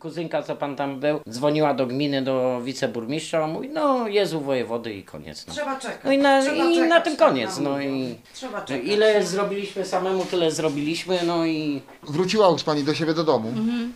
Kuzynka, co pan tam był, dzwoniła do gminy, do wiceburmistrza, mówi, no jest u wojewody i koniec. No. Trzeba czekać. No i na tym koniec. No i Trzeba czekać. ile zrobiliśmy samemu, tyle zrobiliśmy, no i... Wróciła już pani do siebie do domu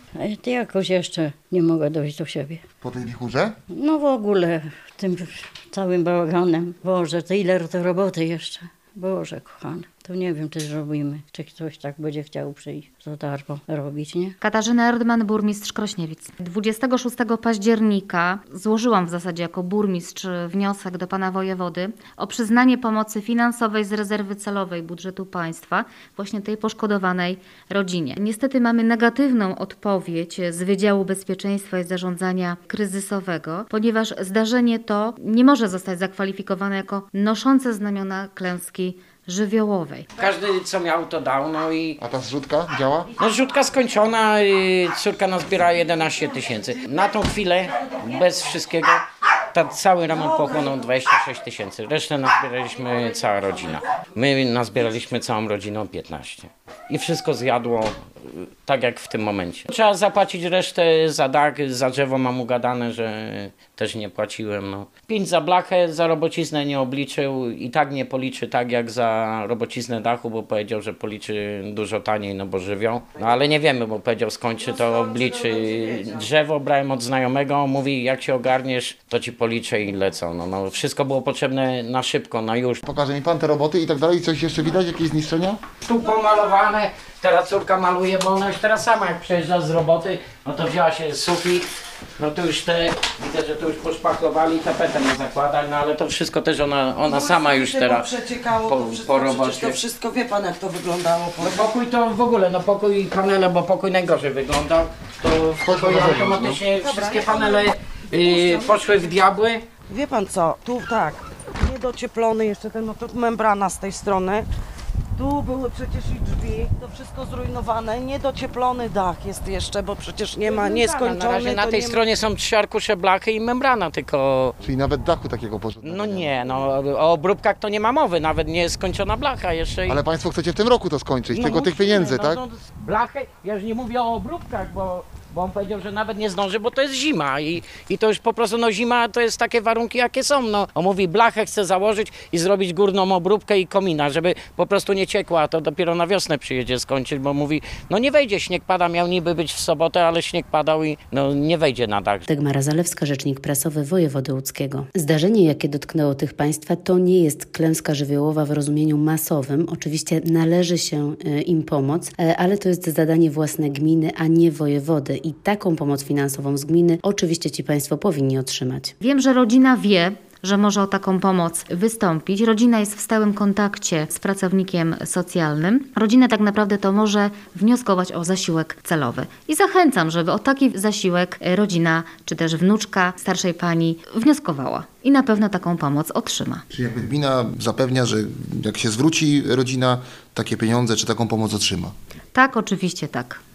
To jakoś jeszcze nie mogę dojść do siebie. po tej wichurze? No w ogóle tym całym bałaganem. Boże, to ile to roboty jeszcze. Boże kochany, to nie wiem, czy zrobimy. Czy ktoś tak będzie chciał przyjść za darmo robić, nie? Katarzyna Erdman, burmistrz Krośniewic. 26 października złożyłam w zasadzie jako burmistrz wniosek do pana wojewody o przyznanie pomocy finansowej z rezerwy celowej budżetu państwa właśnie tej poszkodowanej rodzinie. Niestety mamy negatywną odpowiedź z Wydziału Bezpieczeństwa i Zarządzania Kryzysowego, ponieważ zdarzenie to nie może zostać zakwalifikowane jako noszące znamiona klęski żywiołowej. Każdy co miał to dał, no i... A ta zrzutka działa? No zrzutka skończona, córka nazbiera 11 000. Na tą chwilę, bez wszystkiego, cały remont pochłonął 26 000. Resztę nazbieraliśmy cała rodzina. My nazbieraliśmy całą rodziną 15. I wszystko zjadło tak jak w tym momencie. Trzeba zapłacić resztę za dach, za drzewo mam ugadane, że też nie płaciłem. No. 5 za blachę, za robociznę nie obliczył i tak nie policzy tak jak za robociznę dachu, bo powiedział, że policzy dużo taniej, no bo żywią. No ale nie wiemy, bo powiedział skończy to obliczy. Drzewo brałem od znajomego, mówi jak się ogarniesz, to ci policzę i lecą. No, wszystko było potrzebne na szybko, na już. Pokaże mi pan te roboty i tak dalej. Coś jeszcze widać? Jakieś zniszczenia? Tu pomalowane, teraz córka maluje, bo ona już teraz sama jak przejeżdża z roboty, no to wzięła się sufit, no to już widzę, że to już poszpachlowali, tapetę ma zakładać, no ale to wszystko też ona sama już teraz przeciekało, to wszystko, po robocie. przecież to wszystko, wie pan jak to wyglądało. No pokój to w ogóle, no pokój i panele, bo pokój najgorzej wyglądał, to w pokoju automatycznie wszystkie panele poszły w diabły. Wie pan co, tu tak, niedocieplony jeszcze ten, no to membrana z tej strony. Tu były przecież i drzwi, to wszystko zrujnowane, niedocieplony dach jest jeszcze, bo przecież nie ma, nieskończony. Na razie na tej stronie są 3 arkusze blachy i membrana, tylko... Czyli nawet dachu takiego porządnego. No nie, no o obróbkach to nie ma mowy, nawet nie jest skończona blacha jeszcze. Ale państwo chcecie w tym roku to skończyć, tylko tych pieniędzy, tak? No, blachę, ja już nie mówię o obróbkach, bo on powiedział, że nawet nie zdąży, bo to jest zima i to już po prostu, no zima to jest takie warunki jakie są, no. On mówi, blachę chce założyć i zrobić górną obróbkę i komina, żeby po prostu nie ciekła, a to dopiero na wiosnę przyjedzie skończyć, bo mówi, no nie wejdzie, śnieg pada, miał niby być w sobotę, ale śnieg padał i no nie wejdzie na dach. Dagmara Zalewska, rzecznik prasowy wojewody łódzkiego. Zdarzenie, jakie dotknęło tych państwa, to nie jest klęska żywiołowa w rozumieniu masowym. Oczywiście należy się im pomoc, ale to jest zadanie własne gminy, a nie wojewody. I taką pomoc finansową z gminy oczywiście ci państwo powinni otrzymać. Wiem, że rodzina wie, że może o taką pomoc wystąpić. Rodzina jest w stałym kontakcie z pracownikiem socjalnym. Rodzina tak naprawdę to może wnioskować o zasiłek celowy. I zachęcam, żeby o taki zasiłek rodzina, czy też wnuczka starszej pani wnioskowała. I na pewno taką pomoc otrzyma. Czy jakby gmina zapewnia, że jak się zwróci rodzina, takie pieniądze, czy taką pomoc otrzyma? Tak, oczywiście tak.